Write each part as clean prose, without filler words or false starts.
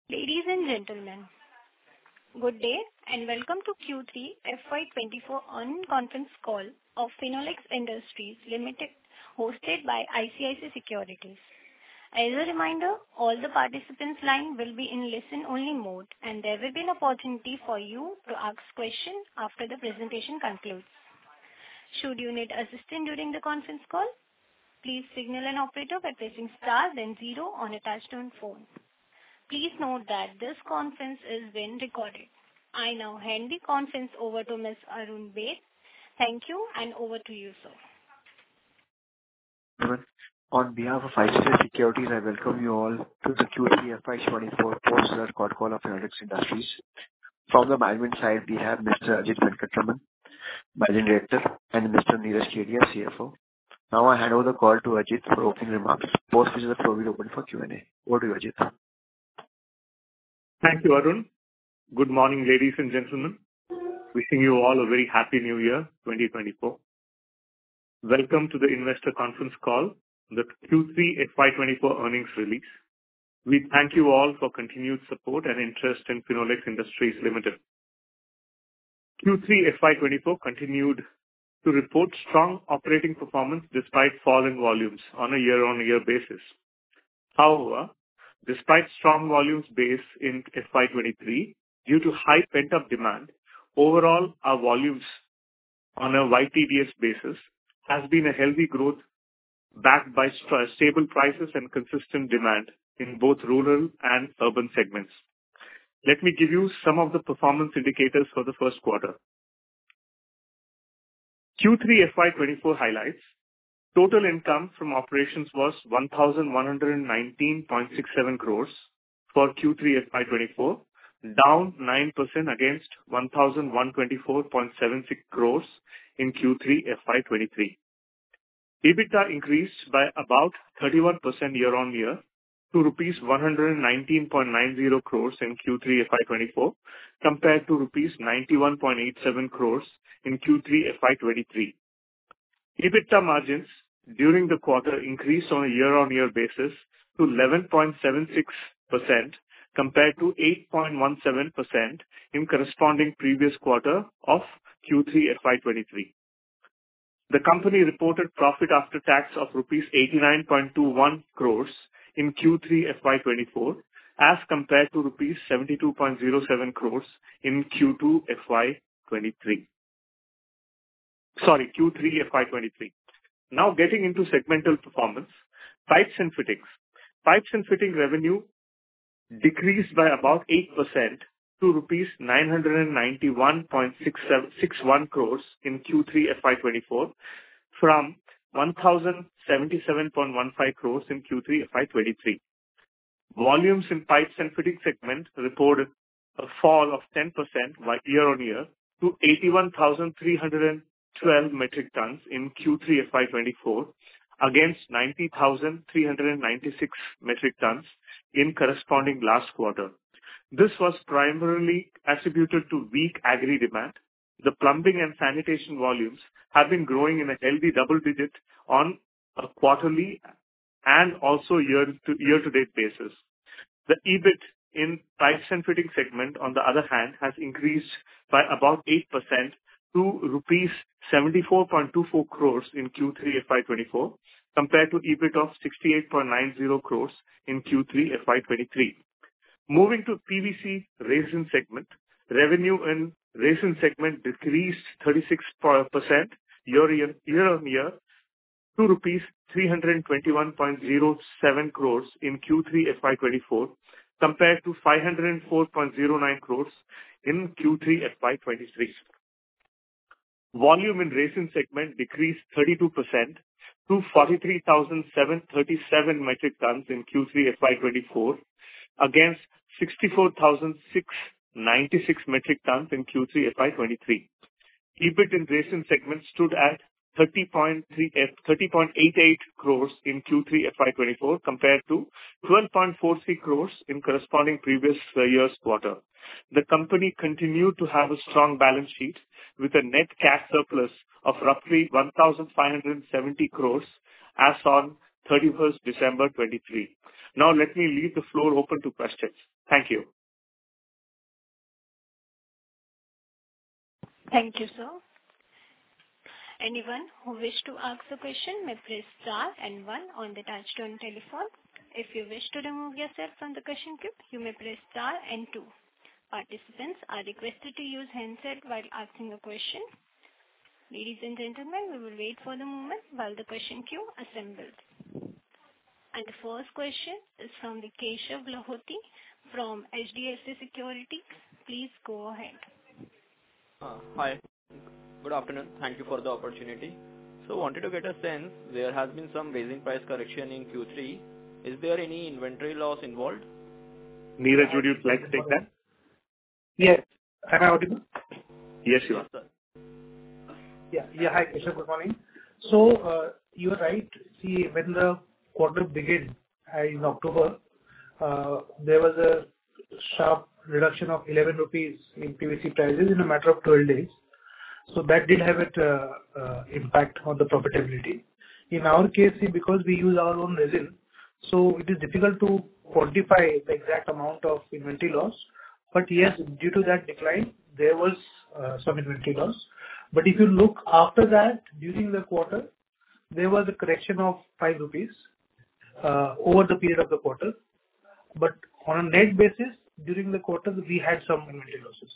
Ladies and gentlemen, good day and welcome to Q3 FY24 earnings conference call of Finolex Industries Limited, hosted by ICICI Securities. As a reminder, all the participants' line will be in listen-only mode, and there will be an opportunity for you to ask questions after the presentation concludes. Should you need assistance during the conference call, please signal an operator by pressing star then 0 on a touch-tone phone. Please note that this conference is being recorded. I now hand the conference over to Ms. Arun Baid. Thank you, and over to you, sir. On behalf of ICICI Securities, I welcome you all to the Q3 FY24 post-result call of Finolex Industries. From the management side, we have Mr. Ajit Venkataraman, Managing Director, and Mr. Neeraj Kedia, CFO. Now I hand over the call to Ajit for opening remarks, post which the floor will be open for Q&A. Over to you, Ajit. Thank you, Arun. Good morning, ladies and gentlemen. Wishing you all a very happy new year, 2024. Welcome to the investor conference call, the Q3 FY24 earnings release. We thank you all for continued support and interest in Finolex Industries Limited. Q3 FY24 continued to report strong operating performance despite falling volumes on a year-on-year basis. However, despite strong volumes base in FY23, due to high pent-up demand, overall our volumes on a YTD basis has been a healthy growth backed by stable prices and consistent demand in both rural and urban segments. Let me give you some of the performance indicators for the first quarter. Q3 FY24 highlights. Total income from operations was 1,119.67 crores for Q3 FY24, down 9% against 1,124.76 crores in Q3 FY23. EBITDA increased by about 31% year-on-year to rupees 119.90 crores in Q3 FY24 compared to rupees 91.87 crores in Q3 FY23. EBITDA margins during the quarter increased on a year-on-year basis to 11.76% compared to 8.17% in corresponding previous quarter of Q3 FY23. The company reported profit after tax of rupees 89.21 crores in Q3 FY24 as compared to rupees 72.07 crores in Q3 FY23. Now getting into segmental performance, pipes and fittings. Pipes and fitting revenue decreased by about 8% to rupees 991.61 crores in Q3 FY24 from 1,077.15 crores in Q3 FY23. Volumes in pipes and fitting segment reported a fall of 10% year-on-year to 81,312 metric tons in Q3 FY24 against 90,396 metric tons in corresponding last quarter. This was primarily attributed to weak agri demand. The plumbing and sanitation volumes have been growing in a healthy double digit on a quarterly and also year-to-date basis. The EBIT in pipes and fitting segment, on the other hand, has increased by about 8% to rupees 74.24 crores in Q3 FY24 compared to EBIT of 68.90 crores in Q3 FY23. Moving to PVC resin segment, revenue in resin segment decreased 36% year-on-year to rupees 321.07 crores in Q3 FY24 compared to 504.09 crores in Q3 FY23. Volume in resin segment decreased 32% to 43,737 metric tons in Q3 FY24 against 64,696 metric tons in Q3 FY23. EBIT in resin segment stood at 30.88 crores in Q3 FY24 compared to 12.43 crores in corresponding previous year's quarter. The company continued to have a strong balance sheet with a net cash surplus of roughly 1,570 crores as on 31st December 23. Now let me leave the floor open to questions. Thank you. Thank you, sir. Anyone who wish to ask a question may press star and one on the touchtone telephone. If you wish to remove yourself from the question queue, you may press star and two. Participants are requested to use handset while asking a question. Ladies and gentlemen, we will wait for the moment while the question queue assembles. And the first question is from the Keshav Lahoti from HDFC Securities. Please go ahead. Hi. Good afternoon. Thank you for the opportunity. So wanted to get a sense, there has been some raising price correction in Q3. Is there any inventory loss involved? Neeraj, would you like to take that? Yes. Am I audible? Yes, you are. Yes, sir. Yeah. Hi, Keshav. Good morning. So, you are right. See, when the quarter began in October, there was a sharp reduction of 11 rupees in PVC prices in a matter of 12 days. So that did have an impact on the profitability. In our case, see, because we use our own resin, so it is difficult to quantify the exact amount of inventory loss. But yes, due to that decline, there was some inventory loss. But if you look after that, during the quarter, there was a correction of 5 rupees over the period of the quarter. But on a net basis, during the quarter, we had some inventory losses.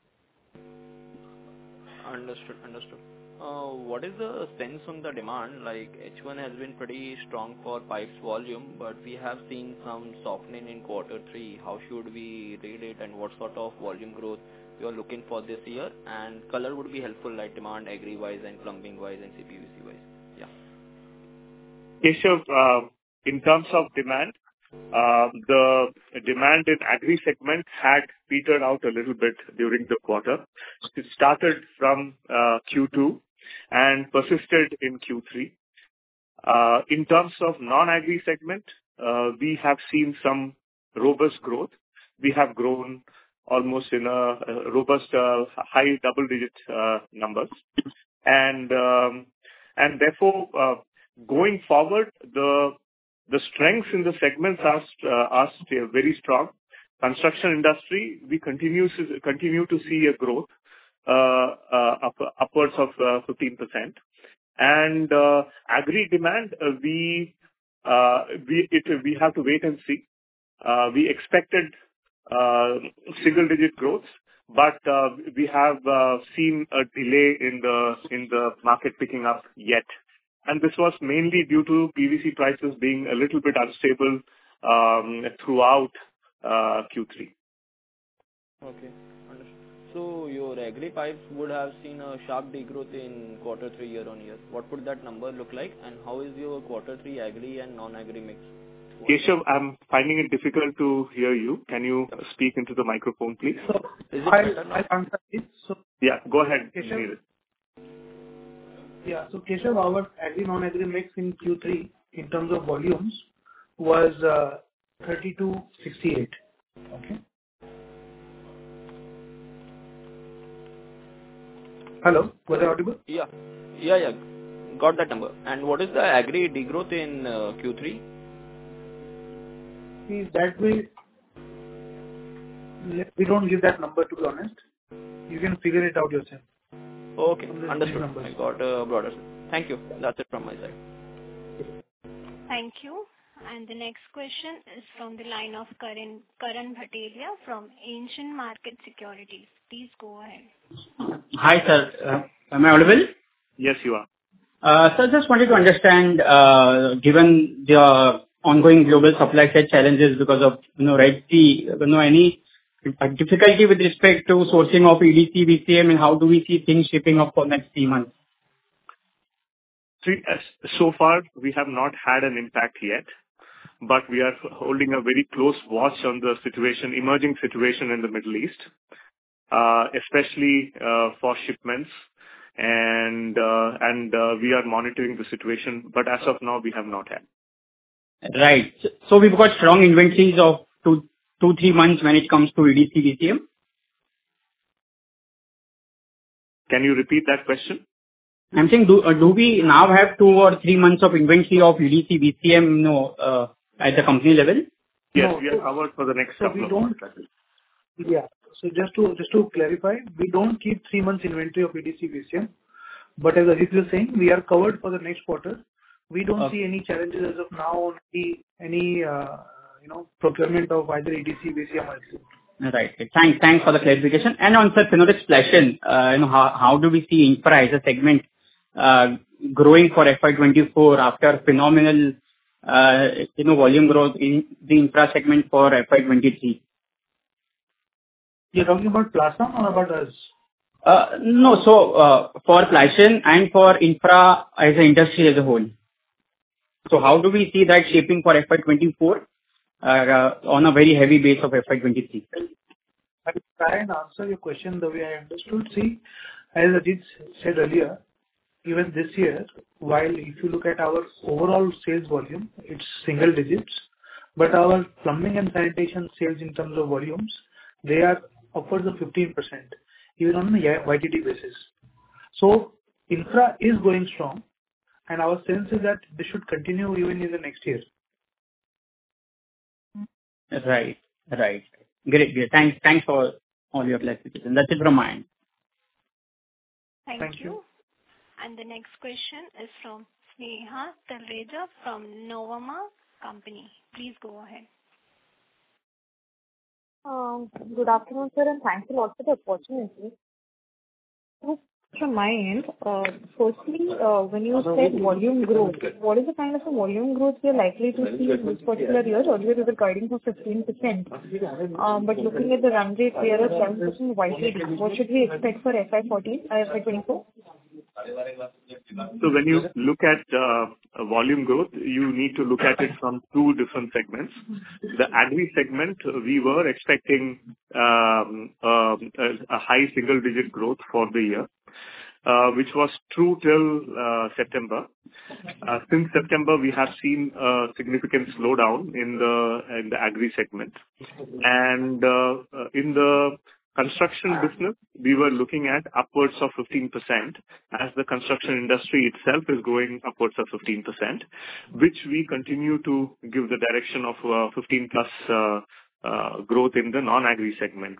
Understood. What is the sense on the demand? Like H1 has been pretty strong for pipes volume, but we have seen some softening in quarter 3. How should we read it, and what sort of volume growth you are looking for this year? And color would be helpful, like demand agri-wise and plumbing-wise and CPVC-wise. Yeah. Keshav, in terms of demand, the demand in agri segment had petered out a little bit during the quarter. It started from Q2 and persisted in Q3. In terms of non-agri segment, we have seen some robust growth. We have grown almost in a robust high double-digit numbers, and therefore going forward, the strengths in the segments are still very strong. Construction industry, we continue to see a growth upwards of 15%. And agri demand, we have to wait and see. We expected single-digit growth, but we have seen a delay in the market picking up yet. And this was mainly due to PVC prices being a little bit unstable throughout Q3. Okay, understood. So your agri pipes would have seen a sharp degrowth in quarter 3 year-on-year. What would that number look like, and how is your quarter 3 agri and non-agri mix? Keshav, I'm finding it difficult to hear you. Can you speak into the microphone, please? So, Is it better now? I'll answer it. So, Yeah, go ahead, Keshav? Neeraj. yeah, so Keshav, our agri non-agri mix in Q3 in terms of volumes was 32-68. Okay. Hello, was I audible? Yeah. Got that number. And what is the agri degrowth in Q3? See, that way, we don't give that number, to be honest. You can figure it out yourself. Okay, From these understood. numbers. I got a broader sense. Thank you. That's it from my side. Thank you. And the next question is from the line of Karan Bhateria from Ancient Market Securities. Please go ahead. Hi, sir. Am I audible? Yes, you are. Sir, just wanted to understand, given the ongoing global supply side challenges because of, Red Sea, any difficulty with respect to sourcing of EDC, VCM, and how do we see things shaping up for next 3 months? So far, we have not had an impact yet, but we are holding a very close watch on the emerging situation in the Middle East, especially for shipments, and we are monitoring the situation. But as of now, we have not had. Right. So we've got strong inventories of 2-3 months when it comes to EDC, VCM. Can you repeat that question? I'm saying, do we now have 2 or 3 months of inventory of EDC, VCM, at the company level? Yes, No. we are covered for the next So couple we of don't. months, I think. Yeah. So just to clarify, we don't keep 3 months inventory of EDC VCM, but as Ajit was saying, we are covered for the next quarter. We don't see any challenges as of now on any procurement of either EDC, VCM or LC. Right. Thanks for the clarification. And on Sir Finolex Plasson, how do we see infra as a segment growing for FY 24 after phenomenal volume growth in the infra segment for FY 23? You're talking about Plasson or about us? No. So, for Plasson and for infra as an industry as a whole. So how do we see that shaping for FY 24 on a very heavy base of FY 23? I will try and answer your question the way I understood. See, as Ajit said earlier, even this year, while if you look at our overall sales volume, it's single digits, but our plumbing and sanitation sales in terms of volumes, they are upwards of 15%, even on a YTD basis. So infra is going strong, and our sense is that this should continue even in the next year. Right. Great. Thanks for all your clarification. That's it from my end. Thank you. And the next question is from Sneha Talreja from Novama Company. Please go ahead. Good afternoon, sir, and thanks a lot for the opportunity. From my end, firstly, when you said volume growth, what is the kind of a volume growth we are likely to see in this particular year? Earlier, we were guiding for 15%. But looking at the run rate, we are at 7% YTD. What should we expect for FY 24? So when you look at volume growth, you need to look at it from two different segments. The agri segment, we were expecting a high single-digit growth for the year, which was true till September. Since September, we have seen a significant slowdown in the agri segment. And in the construction business, we were looking at upwards of 15%, as the construction industry itself is growing upwards of 15%, which we continue to give the direction of 15+ growth in the non-agri segment.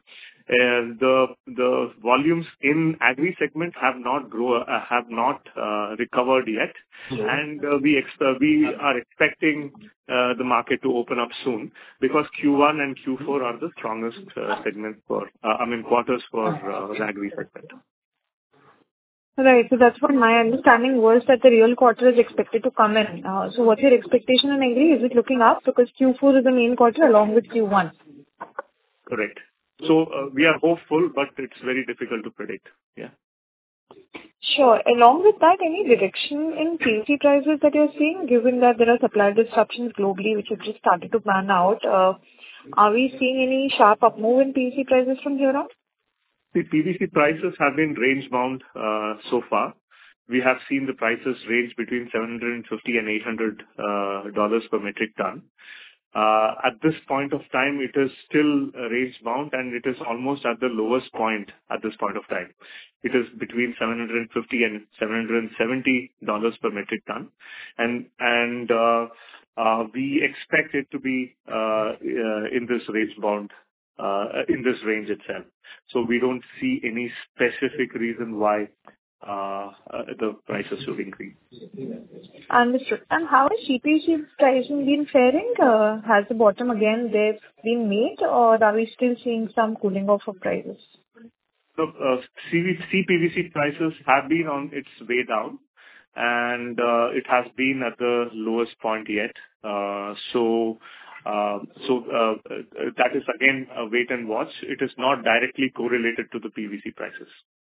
The volumes in agri segment have not recovered yet, and we are expecting the market to open up soon, because Q1 and Q4 are the strongest quarters for the agri segment. Right. So that's what my understanding was, that the real quarter is expected to come in. So what's your expectation in agri? Is it looking up? Because Q4 is the main quarter along with Q1. Correct. So we are hopeful, but it's very difficult to predict. Yeah. Sure. Along with that, any reduction in PVC prices that you're seeing, given that there are supply disruptions globally, which have just started to pan out? Are we seeing any sharp up move in PVC prices from here on? The PVC prices have been range bound so far. We have seen the prices range between $750 and $800 per metric ton. At this point of time, it is still range bound, and it is almost at the lowest point at this point of time. It is between $750 and $770 per metric ton, and we expect it to be in this range bound, in this range itself. So we don't see any specific reason why the prices should increase. Understood. And how has CPVC pricing been faring? Has the bottom again they've been made, or are we still seeing some cooling off of prices? So, CPVC prices have been on its way down, and it has been at the lowest point yet. So that is again a wait and watch. It is not directly correlated to the PVC prices.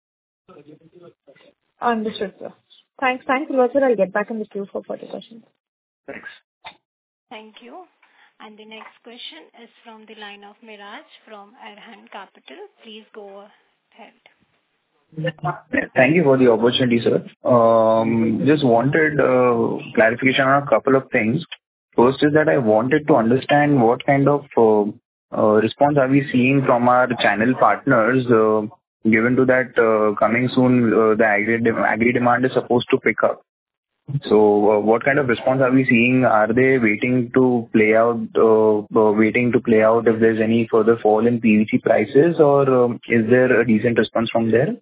Understood, sir. Thanks a lot, sir. I'll get back in the queue for further questions. Thanks. Thank you. And the next question is from the line of Miraj from Arhan Capital. Please go ahead. Thank you for the opportunity, sir. Just wanted clarification on a couple of things. First is that I wanted to understand what kind of response are we seeing from our channel partners, given to that coming soon, the agri demand is supposed to pick up. So, what kind of response are we seeing? Are they waiting to play out if there's any further fall in PVC prices, or is there a decent response from there?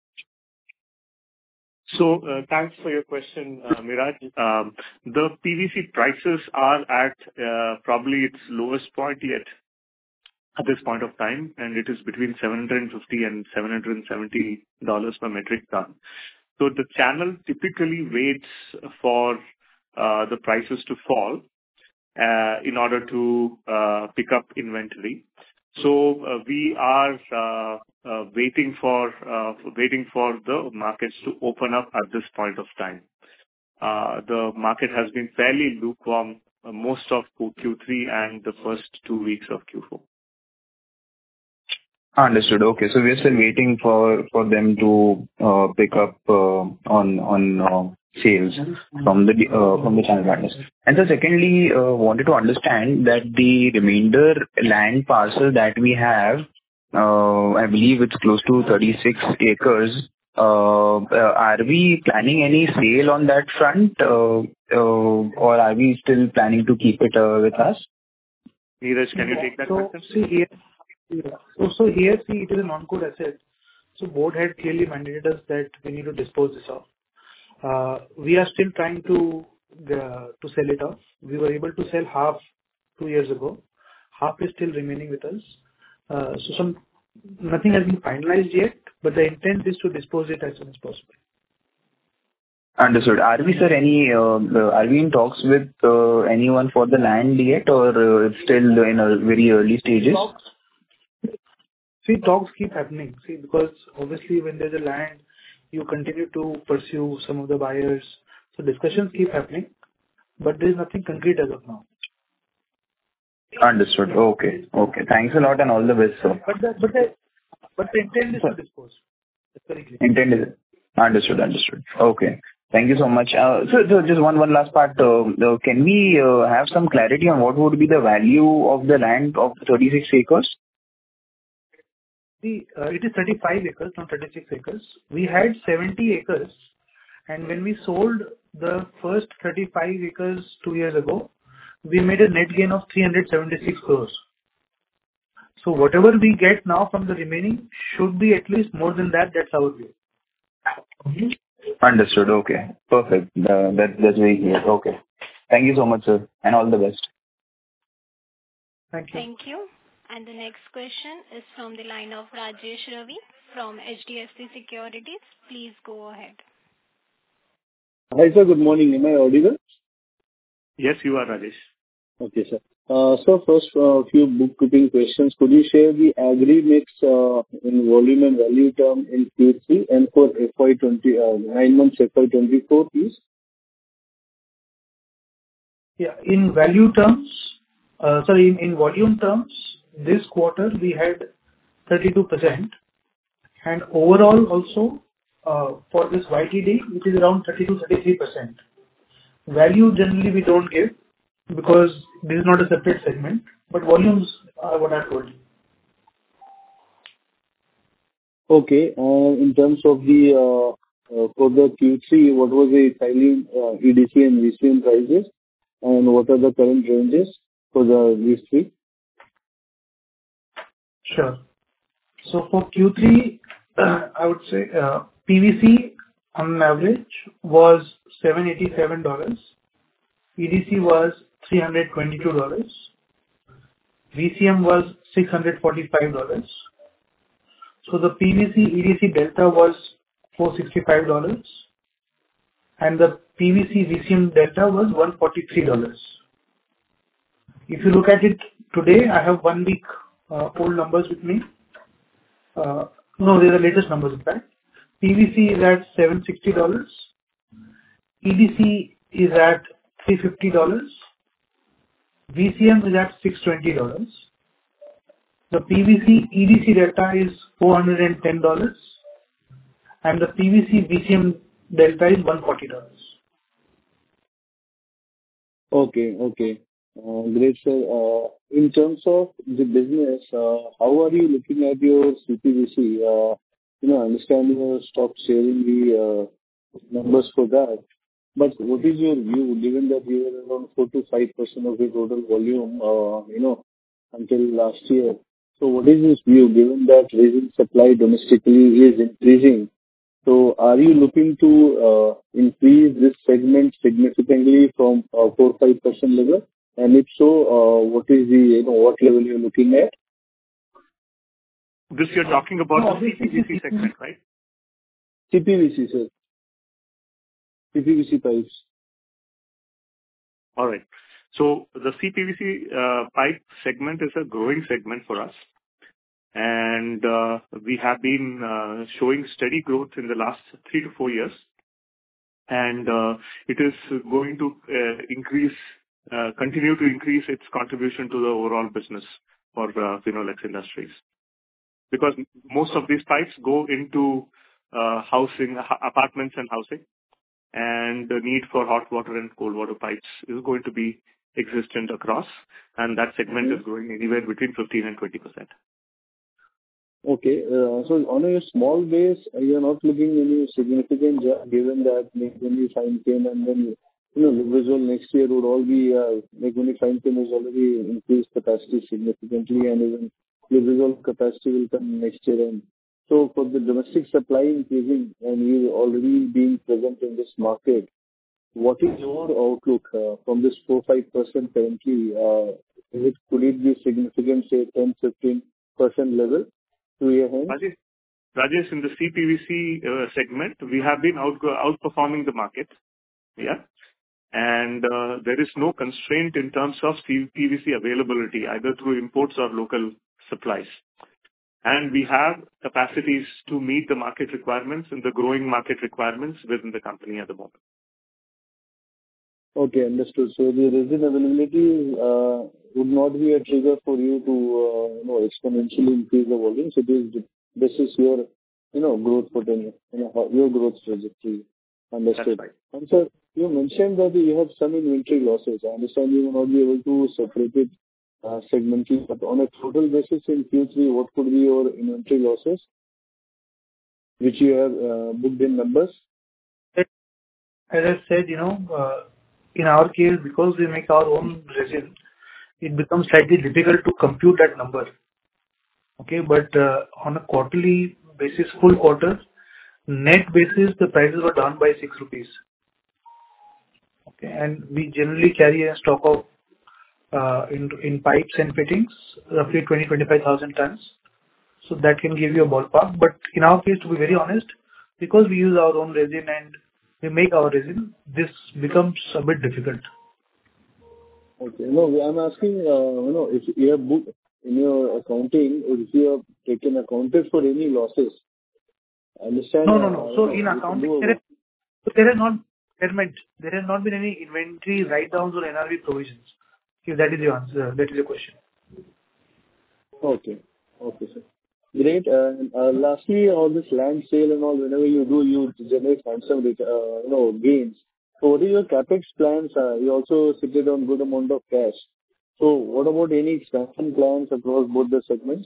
So, thanks for your question, Miraj. The PVC prices are at probably its lowest point yet at this point of time, and it is between $750 and $770 per metric ton. So the channel typically waits for the prices to fall in order to pick up inventory. So we are waiting for the markets to open up at this point of time. The market has been fairly lukewarm most of Q3 and the first 2 weeks of Q4. Understood. Okay. So we're still waiting for them to pick up on sales from the channel partners. And so secondly, wanted to understand that the remainder land parcel that we have, I believe it's close to 36 acres. Are we planning any sale on that front, or are we still planning to keep it with us? Neeraj, can you take that question? So here, it is a non-core asset. So board had clearly mandated us that we need to dispose this off. We are still trying to sell it off. We were able to sell half 2 years ago. Half is still remaining with us. So nothing has been finalized yet, but the intent is to dispose it as soon as possible. Understood. Are we in talks with anyone for the land yet, or it's still in a very early stages? Talks keep happening. Because obviously when there's a land, you continue to pursue some of the buyers. So discussions keep happening, but there is nothing concrete as of now. Understood. Okay. Thanks a lot and all the best, sir. But the intent is to dispose. That's very clear. Intent is understood. Okay. Thank you so much. So just one last part. Can we have some clarity on what would be the value of the land of 36 acres? It is 35 acres, not 36 acres. We had 70 acres, and when we sold the first 35 acres 2 years ago, we made a net gain of 376 crores. So whatever we get now from the remaining should be at least more than that. That's our view. Understood. Okay. Perfect. That's very clear. Okay. Thank you so much, sir, and all the best. Thank you. Thank you. And the next question is from the line of Rajesh Ravi from HDFC Securities. Please go ahead. Hi, sir. Good morning. Am I audible? Yes, you are, Rajesh. Okay, sir. So first, a few bookkeeping questions. Could you share the agri mix in volume and value term in Q3 and for FY20 9 months FY24, please? Yeah. In value terms, in volume terms, this quarter we had 32%, and overall also for this YTD, it is around 32-33%. Value generally we don't give because this is not a separate segment, but volumes are what I told you. Okay. In terms of the for the Q3, what was the xylene, EDC and VCM prices, and what are the current ranges for these three? Sure. So for Q3, I would say PVC on average was $787. EDC was $322. VCM was $645. So the PVC EDC delta was $465, and the PVC VCM delta was $143. If you look at it today, I have 1 week old numbers with me. No, these are the latest numbers in fact. PVC is at $760. EDC is at $350. VCM is at $620. The PVC EDC delta is $410, and the PVC VCM delta is $140. Okay. Great, sir. In terms of the business, how are you looking at your CPVC? Understanding you stopped sharing the numbers for that. But what is your view, given that you were around 4 to 5% of the total volume, until last year? So what is this view, given that resin supply domestically is increasing? So are you looking to increase this segment significantly from 4-5% level? And if so, what is the, what level you're looking at? This you're talking about the CPVC segment, right? CPVC, sir. CPVC pipes. All right. So the CPVC pipe segment is a growing segment for us. And we have been showing steady growth in the last 3 to 4 years. And it is going to continue to increase its contribution to the overall business for Finolex Industries. Because most of these pipes go into housing, apartments and housing. And the need for hot water and cold water pipes is going to be existent across. And that segment is growing anywhere between 15 and 20%. Okay. So on a small base, you are not looking any significant jump, given that Meghoni Fine Chem and then, Lubrizol next year would all be, Meghoni Fine Chem has already increased capacity significantly, and even Lubrizol capacity will come next year. And so for the domestic supply increasing and you already being present in this market, what is your outlook from this 4-5% currently? Could it be significant, say 10-15% level? Rajesh, in the CPVC segment, we have been outperforming the market. Yeah. And there is no constraint in terms of CPVC availability, either through imports or local supplies. And we have capacities to meet the market requirements and the growing market requirements within the company at the moment. Okay, understood. So the resin availability would not be a trigger for you to exponentially increase the volumes. This is your growth potential, your growth trajectory. Understood. That's right. And sir, you mentioned that you have some inventory losses. I understand you will not be able to separate it segmentally, but on a total basis in Q3, what could be your inventory losses, which you have booked in numbers? As I said, in our case, because we make our own resin, it becomes slightly difficult to compute that number. Okay, but on a quarterly basis, full quarter, net basis, the prices were down by 6 rupees. Okay, and we generally carry a stock of in pipes and fittings, roughly 20,000-25,000 tons. So that can give you a ballpark. But in our case, to be very honest, because we use our own resin and we make our resin, this becomes a bit difficult. Okay. No, I'm asking, if you have booked in your accounting, if you have taken accounted for any losses. I understand. No. So in accounting, there has not been any inventory write-downs or NRV provisions. If that is your answer, that is your question. Okay, sir. Great. Lastly, on this land sale and all, whenever you do, you generate handsome, gains. So what are your capex plans? You also sit on good amount of cash. So what about any expansion plans across both the segments?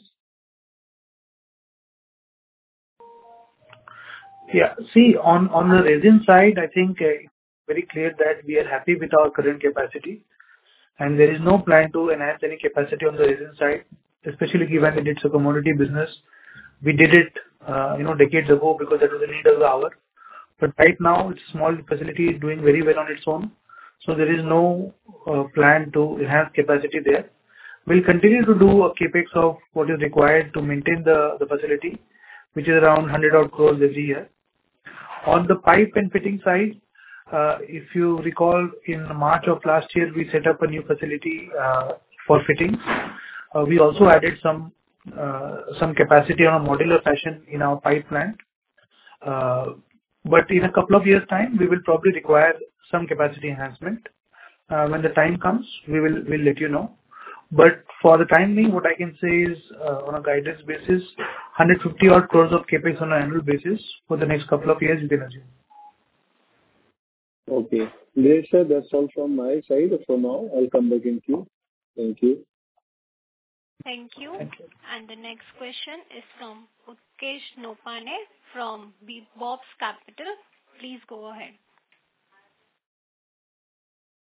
Yeah. See, on the resin side, I think very clear that we are happy with our current capacity, and there is no plan to enhance any capacity on the resin side, especially given that it's a commodity business. We did it, decades ago because that was the need of the hour. But right now, it's a small facility doing very well on its own. So there is no plan to enhance capacity there. We'll continue to do a capex of what is required to maintain the facility, which is around 100 crores every year. On the pipe and fitting side, if you recall, in March of last year, we set up a new facility for fittings. We also added some capacity on a modular fashion in our pipe plant. But in a couple of years' time, we will probably require some capacity enhancement. When the time comes, we'll let you know. But for the time being, what I can say is, on a guidance basis, 150 odd crores of capex on an annual basis for the next couple of years, you can assume. Okay. Great, sir. That's all from my side for now. I'll come back in queue. Thank you. Thank you. And the next question is from Utkesh Nopane from Bob's Capital. Please go ahead.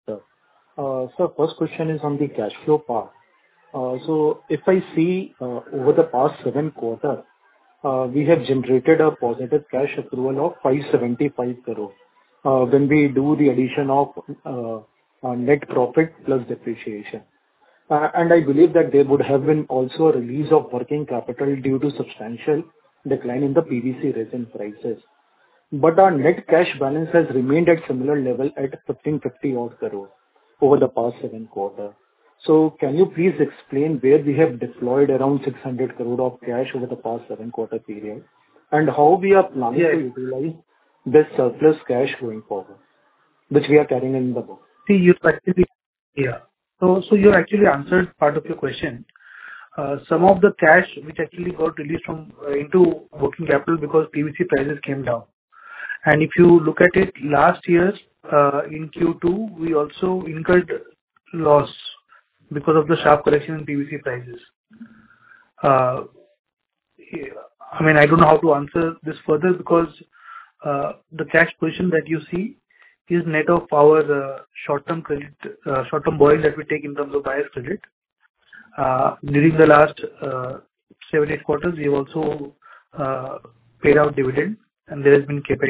sir. So first question is on the cash flow part. So if I see over the past 7 quarters, we have generated a positive cash accrual of 575 crore when we do the addition of net profit plus depreciation. And I believe that there would have been also a release of working capital due to substantial decline in the PVC resin prices. But our net cash balance has remained at similar level at 1,550 odd crore over the past 7 quarters. So can you please explain where we have deployed around 600 crore of cash over the past 7-quarter period, and how we are planning to utilize this surplus cash going forward, which we are carrying in the book? See, you actually, yeah. So you actually answered part of your question. Some of the cash which actually got released from into working capital because PVC prices came down. And if you look at it, last year in Q2, we also incurred loss because of the sharp correction in PVC prices. I mean, I don't know how to answer this further because the cash position that you see is net of our short-term credit, short-term borrowing that we take in terms of buyer's credit. During the last 7-8 quarters, we have also paid out dividend, and there has been capex.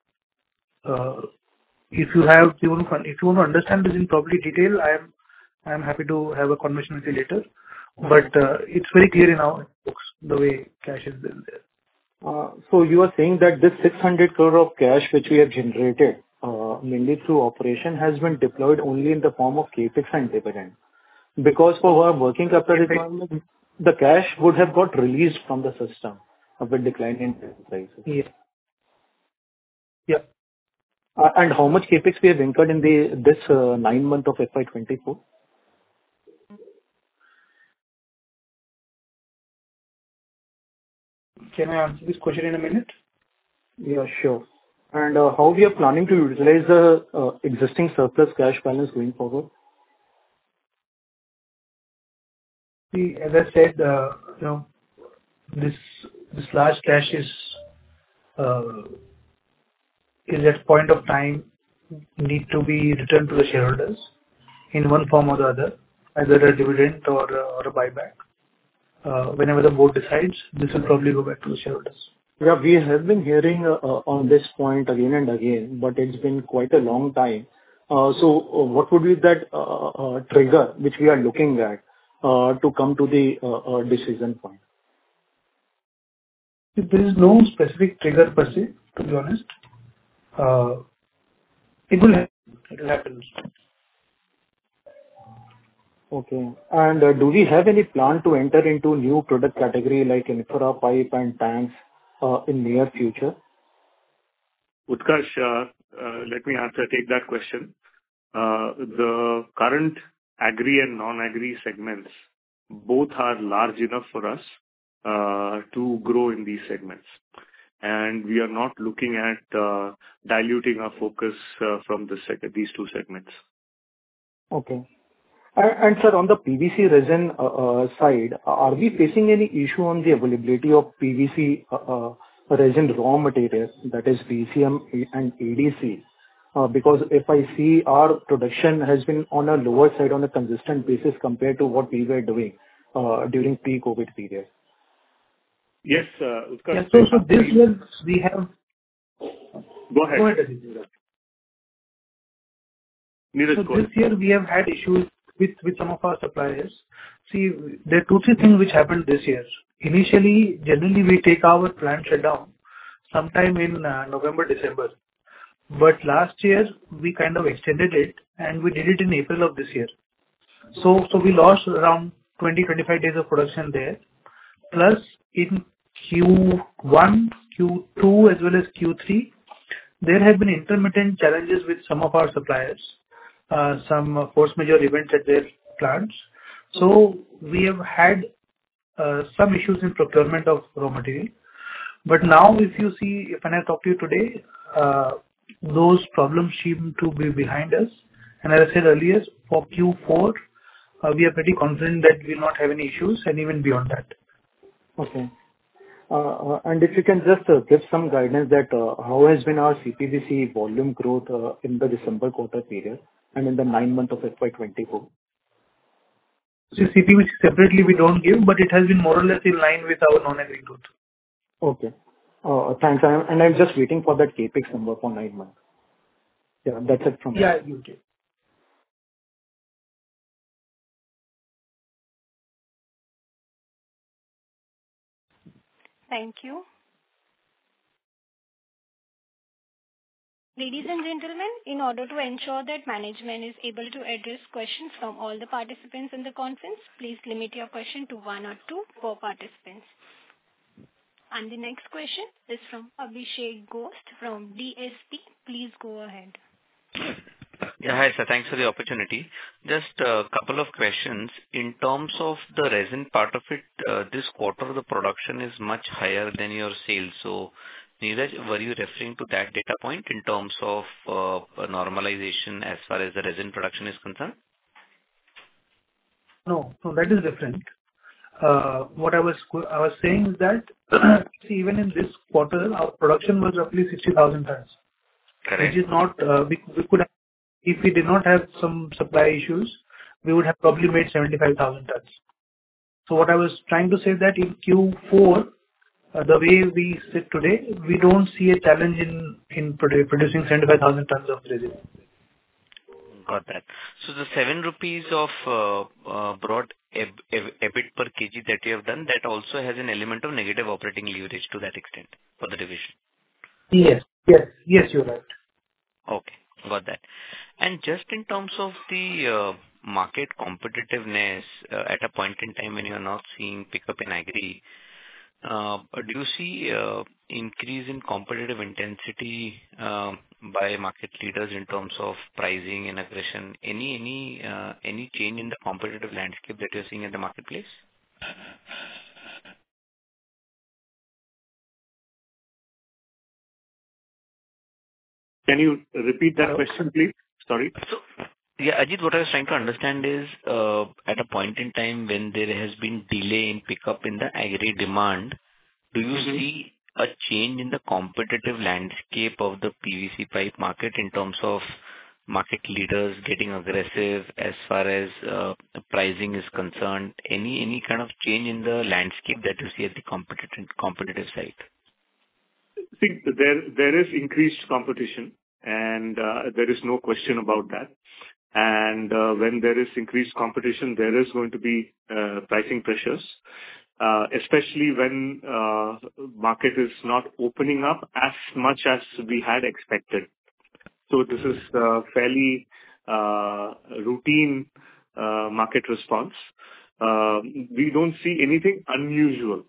If you want to understand this in properly detail, I am happy to have a conversation with you later. But it's very clear in our books the way cash is been there. So you are saying that this 600 crore of cash which we have generated mainly through operation has been deployed only in the form of capex and dividend, because for our working capital requirement, the cash would have got released from the system of a decline in prices. Yeah. And how much capex we have incurred in this 9 month of FY24? Can I answer this question in a minute? Yeah, sure. And how we are planning to utilize the existing surplus cash balance going forward? See, as I said, this large cash is at point of time need to be returned to the shareholders in one form or the other, either a dividend or a buyback. Whenever the board decides, this will probably go back to the shareholders. Yeah, we have been hearing on this point again and again, but it's been quite a long time. So what would be that trigger which we are looking at to come to the decision point? There is no specific trigger per se, to be honest. It will happen. Okay. And do we have any plan to enter into new product category like infra pipe and tanks in near future? Utkarsh, let me take that question. The current agri and non-agri segments both are large enough for us to grow in these segments. And we are not looking at diluting our focus from these two segments. Okay. And sir, on the PVC resin side, are we facing any issue on the availability of PVC resin raw materials, that is VCM and ADC? Because if I see our production has been on a lower side on a consistent basis compared to what we were doing during pre-COVID period. Yes, Utkarsh. Yeah, so this year we have... Go ahead. Neeraj, so this year we have had issues with some of our suppliers. See, there are 2-3 things which happened this year. Initially, generally we take our plant shutdown sometime in November, December. But last year we kind of extended it and we did it in April of this year. So we lost around 20-25 days of production there. Plus in Q1, Q2 as well as Q3, there have been intermittent challenges with some of our suppliers. Some force majeure events at their plants. So we have had some issues in procurement of raw material. But now if you see, when I talk to you today, those problems seem to be behind us. And as I said earlier, for Q4, we are pretty confident that we will not have any issues and even beyond that. Okay. And if you can just give some guidance that how has been our CPVC volume growth in the December quarter period? and in the 9 months of FY 24? See, CPVC separately we don't give, but it has been more or less in line with our non-agri growth. Okay. Thanks. I'm just waiting for that CapEx number for 9 months. Yeah, that's it from me. Yeah, you did. Thank you. Ladies and gentlemen, in order to ensure that management is able to address questions from all the participants in the conference, please limit your question to 1 or 2 per participants. And the next question is from Abhishek Ghost from DSP. Please go ahead. Yeah, hi sir. Thanks for the opportunity. Just a couple of questions. In terms of the resin part of it, this quarter the production is much higher than your sales. So, Neeraj, were you referring to that data point in terms of normalization as far as the resin production is concerned? No, that is different. What I was saying is that see, even in this quarter, our production was roughly 60,000 tons. Correct. Which is not we could have, if we did not have some supply issues, we would have probably made 75,000 tons. So what I was trying to say that in Q4, the way we sit today, we don't see a challenge in producing 75,000 tons of resin. Got that. So the 7 rupees of broad EBIT per kg that you have done, that also has an element of negative operating leverage to that extent for the division. Yes, you're right. Okay, got that. And just in terms of the market competitiveness at a point in time when you are not seeing pickup in agri, do you see increase in competitive intensity by market leaders in terms of pricing and aggression? Any change in the competitive landscape that you're seeing in the marketplace? Can you repeat that question, please? Sorry. So, yeah, Ajit, what I was trying to understand is, at a point in time when there has been delay in pickup in the agri demand, do you see a change in the competitive landscape of the PVC pipe market in terms of market leaders getting aggressive as far as pricing is concerned? Any kind of change in the landscape that you see at the competitive side? See, there is increased competition, and there is no question about that. And when there is increased competition, there is going to be pricing pressures, especially when market is not opening up as much as we had expected. So this is fairly routine market response. We don't see anything unusual.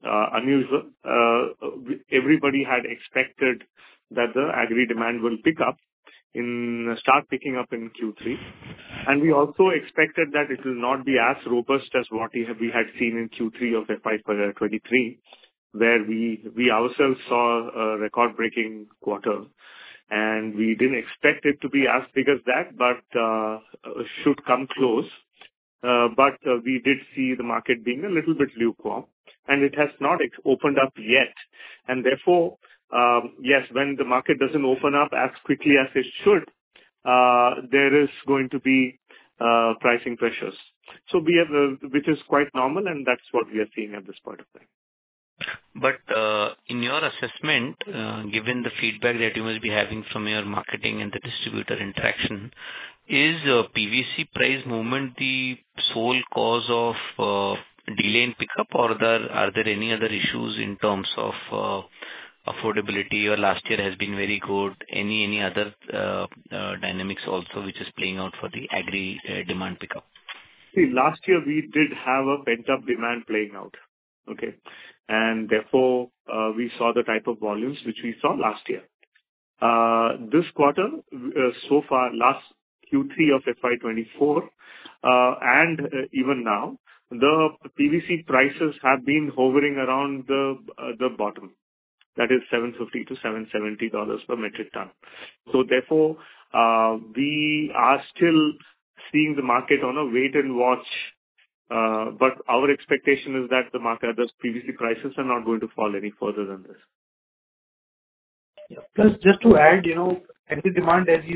Everybody had expected that the agri demand will start picking up in Q3, and we also expected that it will not be as robust as what we had seen in Q3 of FY23, where we ourselves saw a record-breaking quarter, and we didn't expect it to be as big as that, but should come close. But we did see the market being a little bit lukewarm, and it has not opened up yet. And therefore, yes, when the market doesn't open up as quickly as it should, there is going to be pricing pressures. So we have, which is quite normal, and that's what we are seeing at this point of time. But in your assessment, given the feedback that you must be having from your marketing and the distributor interaction, is PVC price movement the sole cause of delay in pickup, or are there any other issues in terms of affordability? Or last year has been very good. Any other dynamics also which is playing out for the agri demand pickup? See, last year we did have a pent-up demand playing out. Okay. And therefore, we saw the type of volumes which we saw last year. This quarter, so far, last Q3 of FY24, and even now, the PVC prices have been hovering around the bottom. That is $750 to $770 per metric ton. So therefore, we are still seeing the market on a wait and watch. But our expectation is that the PVC prices are not going to fall any further than this. Yeah. Plus, just to add, agri demand, as you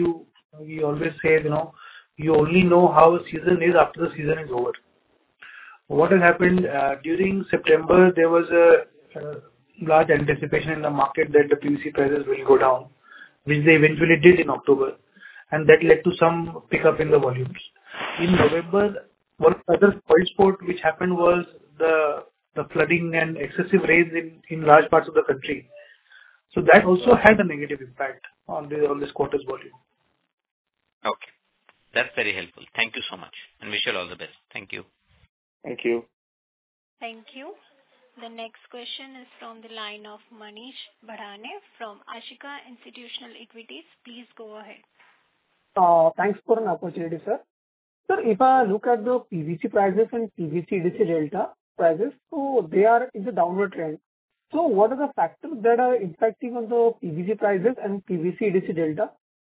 We always say, you only know how a season is after the season is over. What has happened during September, there was a large anticipation in the market that the PVC prices will go down, which they eventually did in October, and that led to some pickup in the volumes. In November, one other spoil sport which happened was the flooding and excessive rains in large parts of the country. So that also had a negative impact on this quarter's volume. Okay. That's very helpful. Thank you so much, and wish you all the best. Thank you. Thank you. Thank you. The next question is from the line of Manish Bhadane from Ashika Institutional Equities. Please go ahead. Thanks for an opportunity, sir. Sir, if I look at the PVC prices and PVC EDC delta prices, so they are in the downward trend. So what are the factors that are impacting on the PVC prices and PVC EDC delta?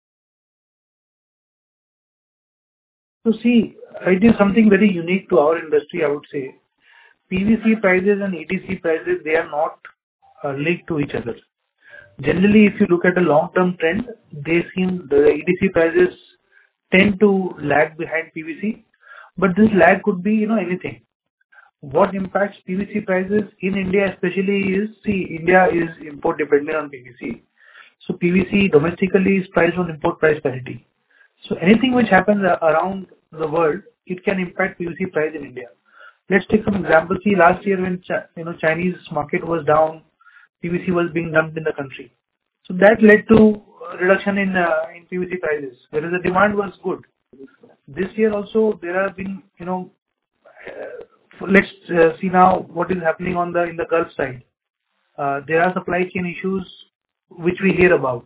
So see, it is something very unique to our industry, I would say. PVC prices and EDC prices, they are not linked to each other. Generally, if you look at a long-term trend, the EDC prices tend to lag behind PVC, but this lag could be, anything. What impacts PVC prices in India especially is, India is import dependent on PVC. So PVC domestically is priced on import price parity. So anything which happens around the world, it can impact PVC price in India. Let's take some examples. See, last year when Chinese market was down, PVC was being dumped in the country. So that led to a reduction in PVC prices, whereas the demand was good. This year also there have been, let's see now what is happening in the Gulf side. There are supply chain issues which we hear about.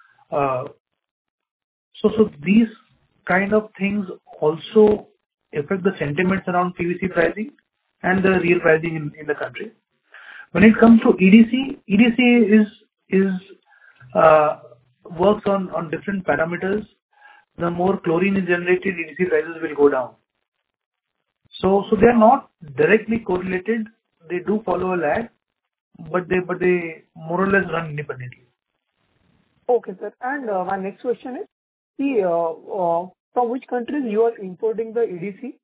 So these kind of things also affect the sentiments around PVC pricing and the real pricing in the country. When it comes to EDC works on different parameters. The more chlorine is generated, EDC prices will go down. So they are not directly correlated. They do follow a lag, but they more or less run independently. Okay, sir. And my next question is, from which countries you are importing the EDC?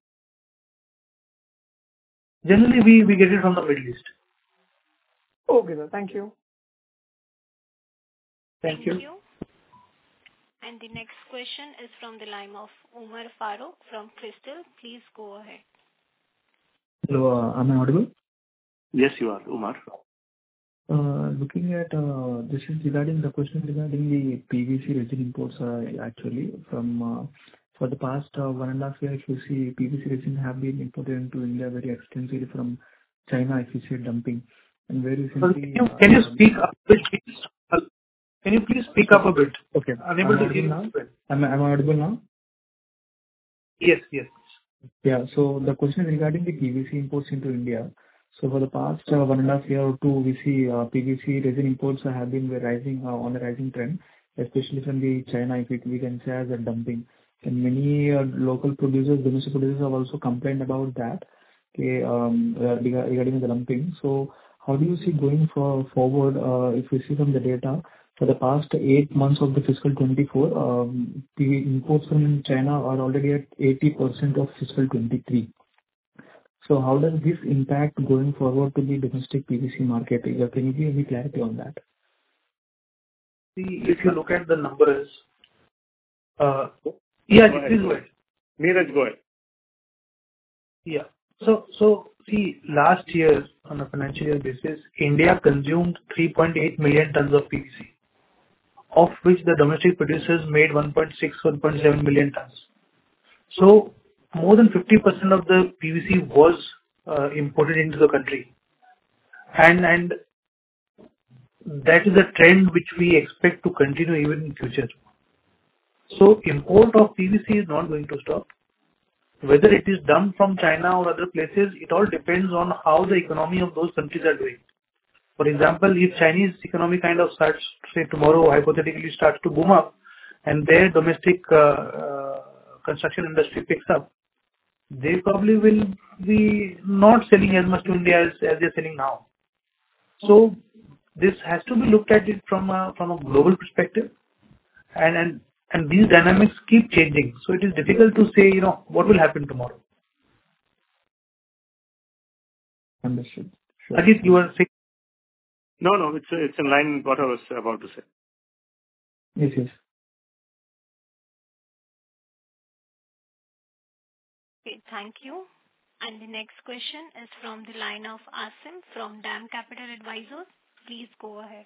Generally, we get it from the Middle East. Okay, sir. Thank you. Thank you. And the next question is from the line of Umar Farooq from Crystal. Please go ahead. Hello, am I audible? Yes, you are, Umar. Looking at this is regarding the question regarding the PVC resin imports actually from for the past 1.5 years, you see PVC resin have been imported into India very extensively from China, if you see dumping. And very recently... Can you speak up a bit, please? Can you please speak up a bit? Okay. Unable to hear now? Am I audible now? Yes. Yeah, so the question is regarding the PVC imports into India. So for the past 1.5 year or two, we see PVC resin imports have been rising on a rising trend, especially from the China, if we can say as a dumping. And many local producers, domestic producers have also complained about that regarding the dumping. So how do you see going forward, if we see from the data, for the past 8 months of the fiscal 24, the imports from China are already at 80% of fiscal 23. So how does this impact going forward to the domestic PVC market? Can you give any clarity on that? See, if you look at the numbers, please go ahead. Neeraj, go ahead. Yeah. So see, last year on a financial year basis, India consumed 3.8 million tons of PVC, of which the domestic producers made 1.7 million tons. So more than 50% of the PVC was imported into the country, and that is a trend which we expect to continue even in future. So import of PVC is not going to stop. Whether it is done from China or other places, it all depends on how the economy of those countries are doing. For example, if Chinese economy kind of starts, say tomorrow hypothetically starts to boom up, and their domestic construction industry picks up, they probably will be not selling as much to India as they're selling now. So this has to be looked at it from a global perspective, and and these dynamics keep changing. So it is difficult to say, what will happen tomorrow. Understood. Sure. Ajit, you were saying? No, it's in line with what I was about to say. Yes, yes. Okay, thank you. And the next question is from the line of Asim from DAM Capital Advisors. Please go ahead.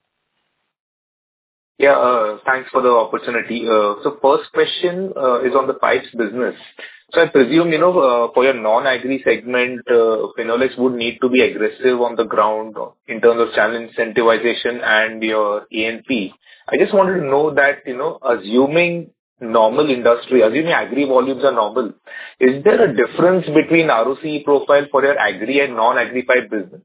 Yeah, thanks for the opportunity. So first question is on the pipes business. So I presume, for your non-agri segment, Finolex would need to be aggressive on the ground in terms of channel incentivization and your A&P. I just wanted to know that, assuming normal industry, assuming agri volumes are normal, is there a difference between ROCE profile for your agri and non-agri pipe business?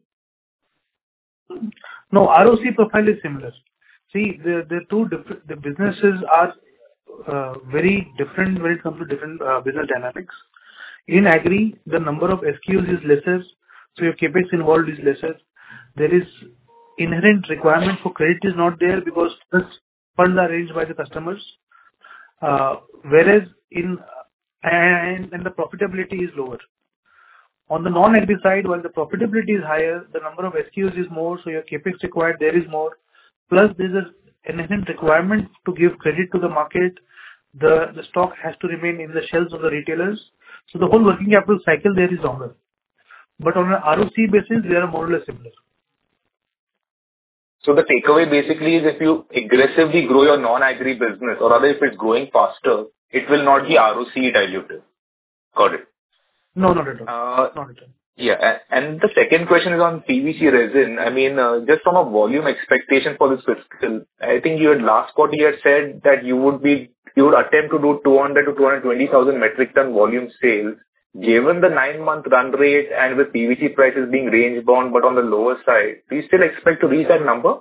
No, ROC profile is similar. See, the businesses are very different when it comes to different business dynamics. In agri, the number of SKUs is lesser, so your capex involved is lesser. There is inherent requirement for credit is not there because funds are arranged by the customers. Whereas and the profitability is lower. On the non-agri side, while the profitability is higher, the number of SKUs is more, so your capex required there is more. Plus, there's an inherent requirement to give credit to the market. The stock has to remain in the shelves of the retailers. So the whole working capital cycle there is longer. But on an ROC basis, they are more or less similar. So the takeaway basically is if you aggressively grow your non-agri business, or rather if it's growing faster, it will not be ROC dilutive. Got it. No, not at all. Not at all. Yeah. And the second question is on PVC resin. I mean, just from a volume expectation for this fiscal, I think last quarter you had said that you would attempt to do 200 to 220,000 metric ton volume sales. Given the 9-month run rate and with PVC prices being range bound but on the lower side, do you still expect to reach that number?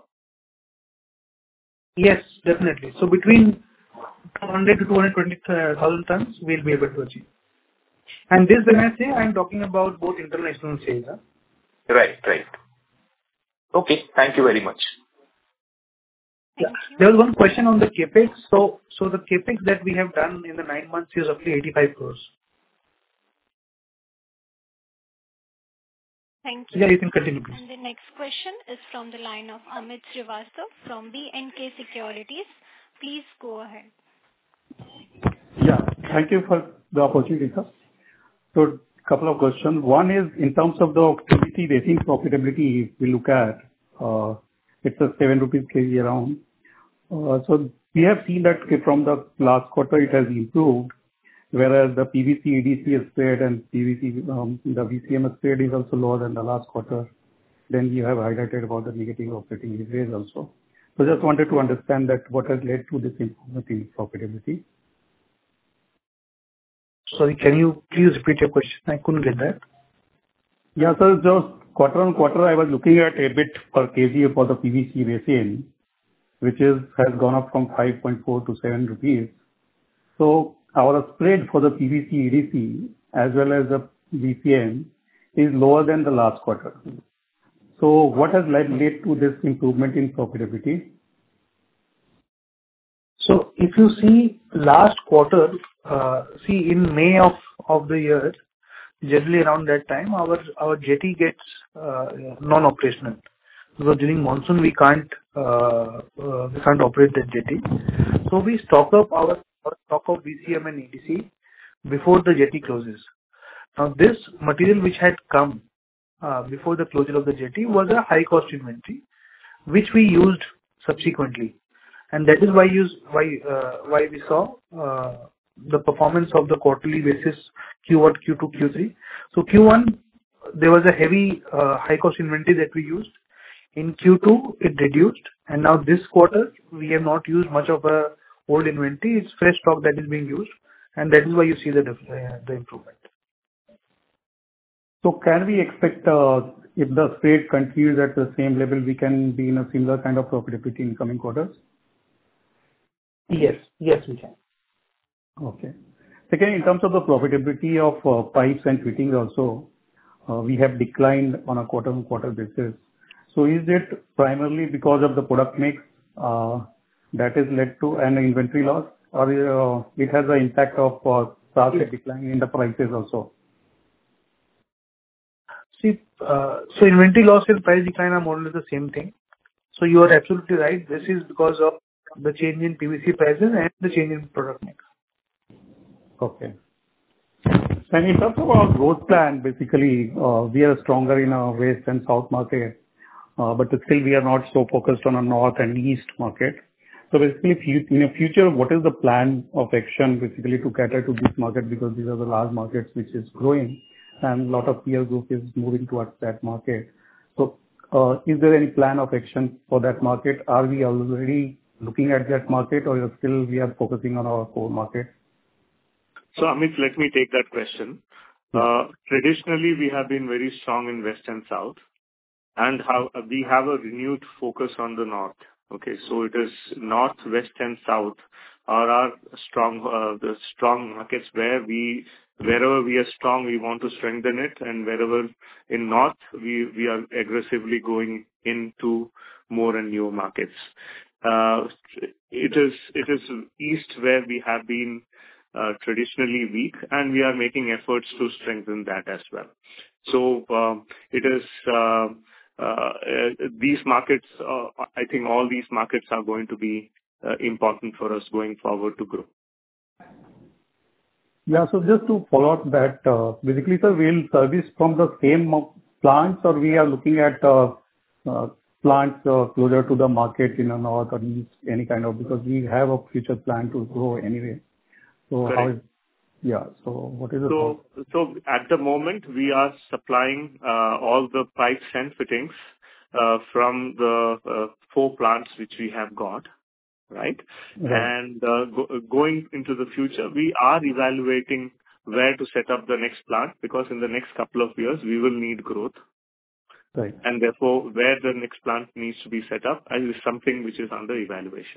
Yes, definitely. So between 200 to 220,000 tons, we'll be able to achieve. And this, when I say, I'm talking about both international sales. Right. Okay, thank you very much. Yeah. There was one question on the capex. So the capex that we have done in the 9 months is roughly 85 crores. Thank you. Yeah, you can continue, please. And the next question is from the line of Amit Srivastava from B&K Securities. Please go ahead. Yeah, thank you for the opportunity, sir. So, couple of questions. One is in terms of the PVC resin profitability, if we look at, it's a 7 rupees kg around. So we have seen that from the last quarter it has improved, whereas the PVC EDC spread and PVC, the VCM spread is also lower than the last quarter. Then you have highlighted about the negative operating leverage also. So just wanted to understand that what has led to this improvement in profitability. Sorry, can you please repeat your question? I couldn't get that. Yeah, sir. Just quarter on quarter, I was looking at EBIT per kg for the PVC resin, which has gone up from 5.4 to 7 rupees. So our spread for the PVC EDC as well as the VCM is lower than the last quarter. So what has led to this improvement in profitability? So if you see last quarter, in May of the year, generally around that time, our jetty gets non-operational because during monsoon we can't operate that jetty. So we stock up our stock of VCM and EDC before the jetty closes. Now this material which had come before the closure of the jetty was a high cost inventory, which we used subsequently. And that is why we saw the performance of the quarterly basis Q1, Q2, Q3. So Q1 there was a heavy high cost inventory that we used. In Q2 it reduced, and now this quarter we have not used much of a old inventory. It's fresh stock that is being used, and that is why you see the improvement. So can we expect if the spread continues at the same level, we can be in a similar kind of profitability in coming quarters? Yes, we can. Okay. Second, in terms of the profitability of pipes and fittings also, we have declined on a quarter-on-quarter basis. So is it primarily because of the product mix that has led to an inventory loss? or it has an impact of sharp decline in the prices also? See, so inventory loss and price decline are more or less the same thing. So you are absolutely right. This is because of the change in PVC prices and the change in product mix. Okay. And in terms of our growth plan, basically, we are stronger in our west and south market, but still we are not so focused on a north and east market. So basically, in the future, what is the plan of action basically to cater to this market, because these are the large markets which is growing and a lot of peer group is moving towards that market. So is there any plan of action for that market? Are we already looking at that market, or still we are focusing on our core market? So Amit, let me take that question. Traditionally, we have been very strong in west and south, and we have a renewed focus on the north. Okay, so it is north, west, and south are our the strong markets wherever we are strong, we want to strengthen it, and wherever in north, we are aggressively going into more and newer markets. It is east where we have been traditionally weak, and we are making efforts to strengthen that as well. So it is these markets. I think all these markets are going to be important for us going forward to grow. Yeah. So just to follow up that, basically, sir, we'll service from the same plants, or we are looking at plants closer to the market in the north or east, any kind of, because we have a future plan to grow anyway. So Correct. So what is the thought? So at the moment, we are supplying all the pipes and fittings from the 4 plants which we have got, right? And going into the future, we are evaluating where to set up the next plant, because in the next couple of years, we will need growth. Right. And therefore, where the next plant needs to be set up is something which is under evaluation.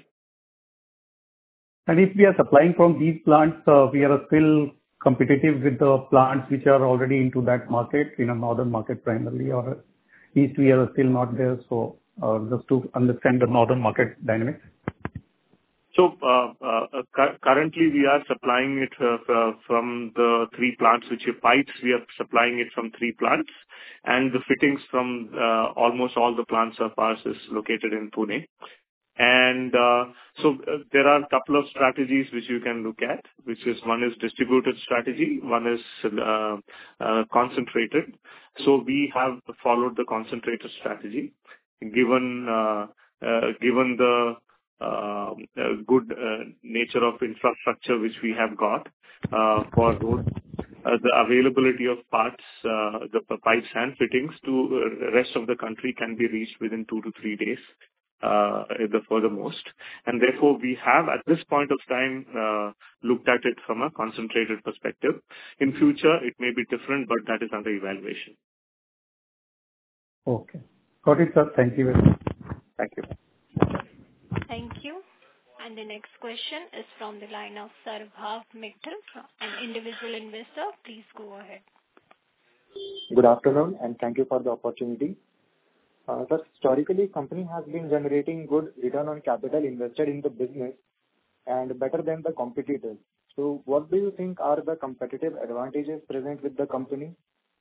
And if we are supplying from these plants, we are still competitive with the plants which are already into that market, in a northern market primarily, or east we are still not there. So just to understand the northern market dynamics. So currently we are supplying it from the 3 plants, which are pipes. We are supplying it from 3 plants, and the fittings from almost all the plants of ours is located in Pune. And so there are a couple of strategies which you can look at, which is one is distributed strategy, one is concentrated. So we have followed the concentrated strategy, given the good nature of infrastructure which we have got for road, the availability of parts, the pipes and fittings to the rest of the country can be reached within 2 to 3 days. For the most, and therefore we have at this point of time looked at it from a concentrated perspective. In future, it may be different, but that is under evaluation. Okay, got it, sir. Thank you very much. Thank you. Thank you. And the next question is from the line of Sarbhav Mittal, an individual investor. Please go ahead. Good afternoon, and thank you for the opportunity. Sir, historically, company has been generating good return on capital invested in the business and better than the competitors. So what do you think are the competitive advantages present with the company?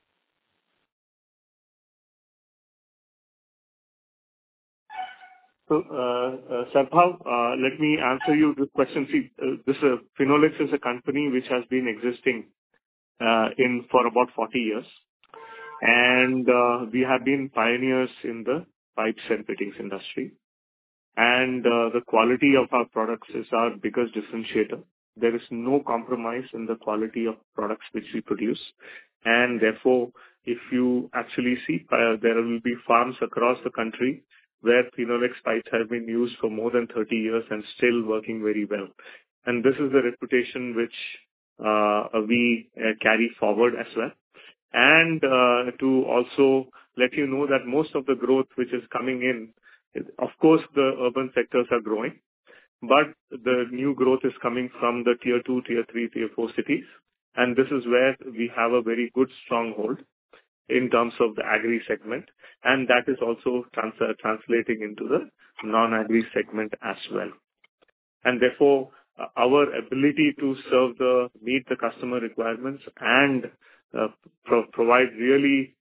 So, Sarbhav, let me answer you this question. See, Finolex is a company which has been existing for about 40 years. And we have been pioneers in the pipes and fittings industry. And the quality of our products is our biggest differentiator. There is no compromise in the quality of products which we produce. And therefore, if you actually see, there will be farms across the country where Finolex pipes have been used for more than 30 years and still working very well. And this is the reputation which we carry forward as well. And to also let you know that most of the growth which is coming in, of course, the urban sectors are growing, but the new growth is coming from the tier 2, tier 3, tier 4 cities. And this is where we have a very good stronghold in terms of the agri segment. And that is also translating into the non-agri segment as well. And therefore, our ability to meet the customer requirements and provide really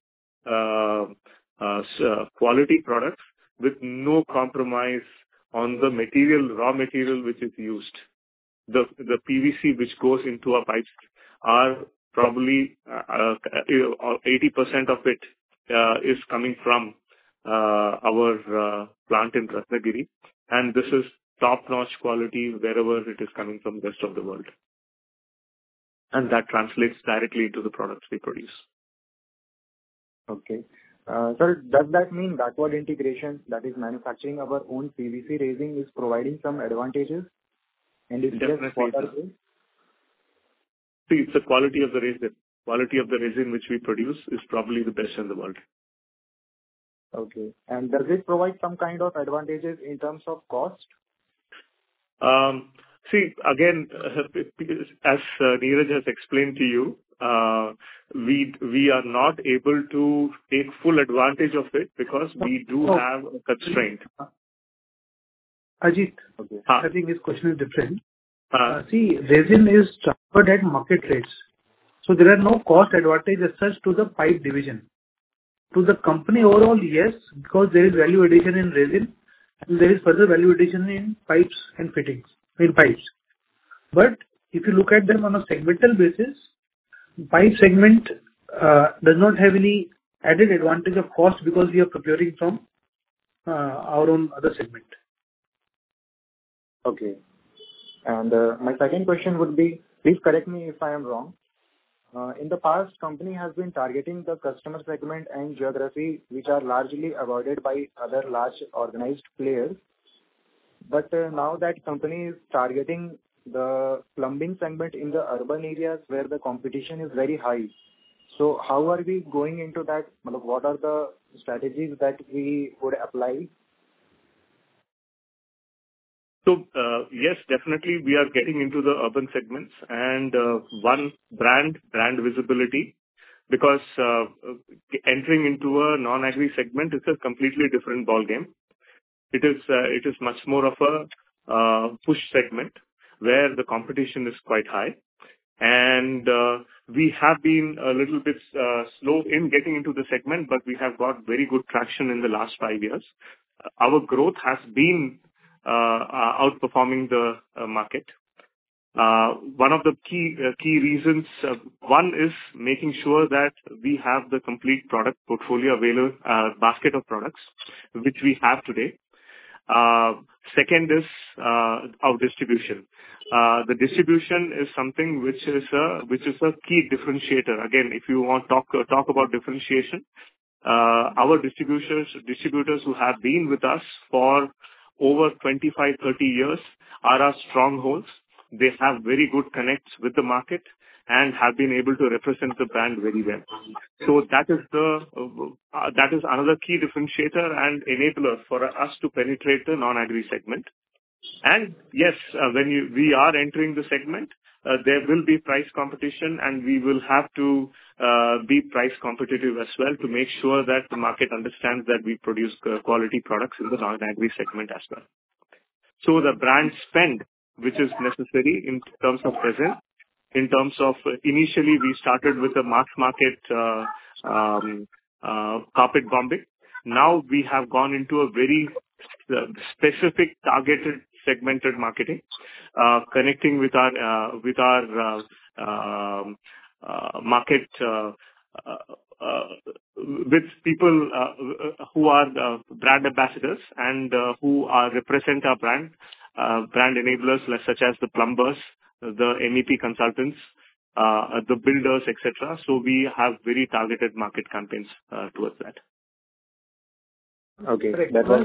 quality products with no compromise on the raw material which is used. The PVC which goes into our pipes are probably 80% of it is coming from our plant in Ratnagiri, and this is top-notch quality wherever it is coming from the rest of the world. And that translates directly into the products we produce. Okay. Sir, does that mean backward integration, that is manufacturing our own PVC resin, is providing some advantages? And if yes, what are they? See, it's the quality of the resin. Quality of the resin which we produce is probably the best in the world. Okay. And does it provide some kind of advantages in terms of cost? See, again, as Neeraj has explained to you, we are not able to take full advantage of it because we do have a constraint. Ajit, I think his question is different. See, resin is transferred at market rates. So there are no cost advantage as such to the pipe division. To the company overall, yes, because there is value addition in resin and there is further value addition in pipes and fittings, in pipes. But if you look at them on a segmental basis, pipe segment does not have any added advantage of cost because we are procuring from our own other segment. Okay. And my second question would be, please correct me if I am wrong. In the past, company has been targeting the customer segment and geography which are largely avoided by other large organized players. But now that company is targeting the plumbing segment in the urban areas where the competition is very high. So how are we going into that? What are the strategies that we would apply? So, yes, definitely we are getting into the urban segments and one brand visibility, because entering into a non-agri segment is a completely different ballgame. It is much more of a push segment where the competition is quite high, and we have been a little bit slow in getting into the segment, but we have got very good traction in the last 5 years. Our growth has been outperforming the market. One of the key reasons, one is making sure that we have the complete product portfolio available, basket of products, which we have today. Second is our distribution. The distribution is something which is a key differentiator. Again, if you want to talk about differentiation, our distributors who have been with us for over 25, 30 years are our strongholds. They have very good connects with the market and have been able to represent the brand very well. So that is another key differentiator and enabler for us to penetrate the non-agri segment. And yes, when we are entering the segment, there will be price competition, and we will have to be price competitive as well to make sure that the market understands that we produce quality products in the non-agri segment as well. So the brand spend, which is necessary in terms of presence, in terms of initially we started with a mass market carpet bombing. Now we have gone into a very specific targeted segmented marketing, connecting with our market with people who are brand ambassadors and who represent our brand enablers, such as the plumbers, the MEP consultants, the builders, etc. So we have very targeted market campaigns towards that. Okay.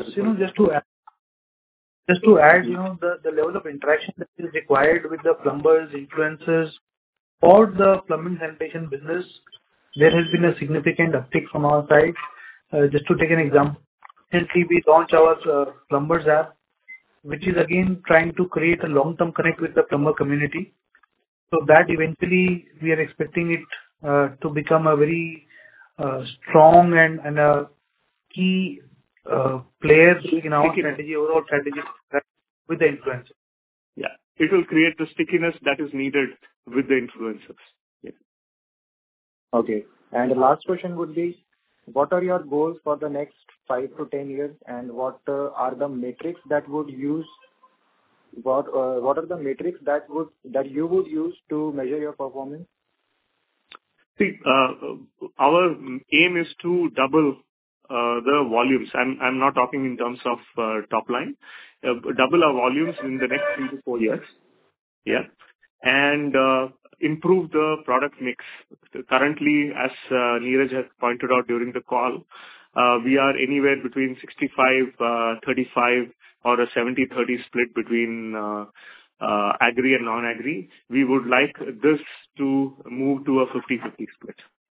Just to add, the level of interaction that is required with the plumbers, influencers, for the plumbing sanitation business, there has been a significant uptick from our side. Just to take an example, recently we launched our plumbers app, which is again trying to create a long-term connect with the plumber community. So that eventually we are expecting it to become a very strong and a key player in our strategy, overall strategy with the influencer. Yeah. it will create the stickiness that is needed with the influencers. Yeah. Okay. And the last question would be, what are your goals for the next 5 to 10 years, and what are the metrics that would use? What are the metrics that you would use to measure your performance? See, our aim is to double the volumes. I'm not talking in terms of top line. Double our volumes in the next 3 to 4 years. Yeah. And improve the product mix. Currently, as Neeraj has pointed out during the call, we are anywhere between 65-35 or a 70-30 split between agri and non-agri. We would like this to move to a 50-50 split.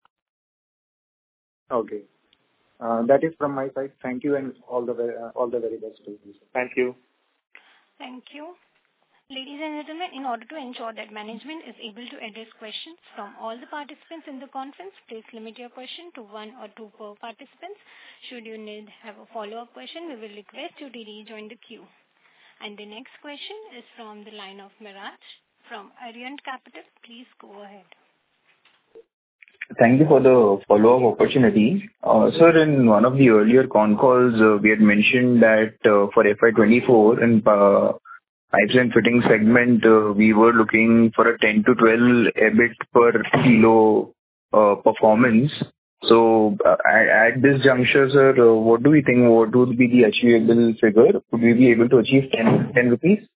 Okay. That is from my side. Thank you, and all the very best to you. Thank you. Thank you. Ladies and gentlemen, in order to ensure that management is able to address questions from all the participants in the conference, please limit your question to 1 or 2 per participant. Should you have a follow-up question, we will request you to rejoin the queue. And the next question is from the line of Miraj from Arihant Capital. Please go ahead. Thank you for the follow-up opportunity. Sir, in one of the earlier con calls, we had mentioned that for FY24 in pipes and fittings segment, we were looking for a 10 to 12 EBIT per kilo performance. So at this juncture, sir, what do we think? What would be the achievable figure? Would we be able to achieve 10 rupees?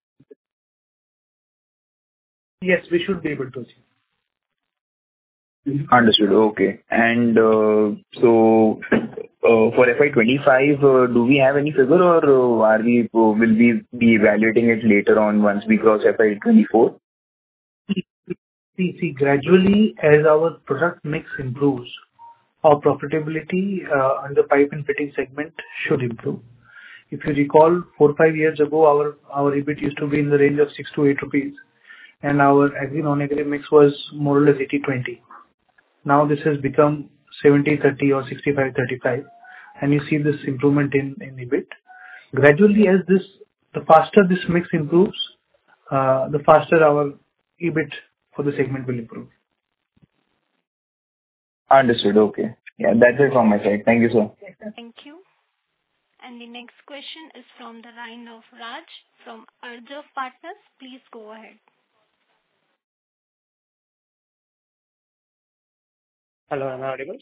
Yes, we should be able to achieve. Understood. Okay. And so for FY25, do we have any figure, or will we be evaluating it later on once we cross FY24? See, gradually, as our product mix improves, our profitability on the pipe and fitting segment should improve. If you recall, 4-5 years ago, our EBIT used to be in the range of 6 to 8 rupees, and our agri-non-agri mix was more or less 80-20. Now this has become 70-30 or 65-35, and you see this improvement in EBIT. Gradually, the faster this mix improves, the faster our EBIT for the segment will improve. Understood. Okay. Yeah, that's it from my side. Thank you, sir. Thank you. And the next question is from the line of Raj from Arjav Partners. Please go ahead. Hello, am I audible?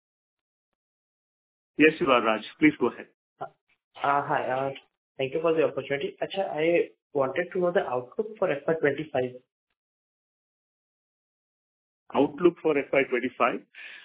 Yes, you are, Raj. Please go ahead. Hi. Thank you for the opportunity. Actually, I wanted to know the outlook for FY25. Outlook for FY25.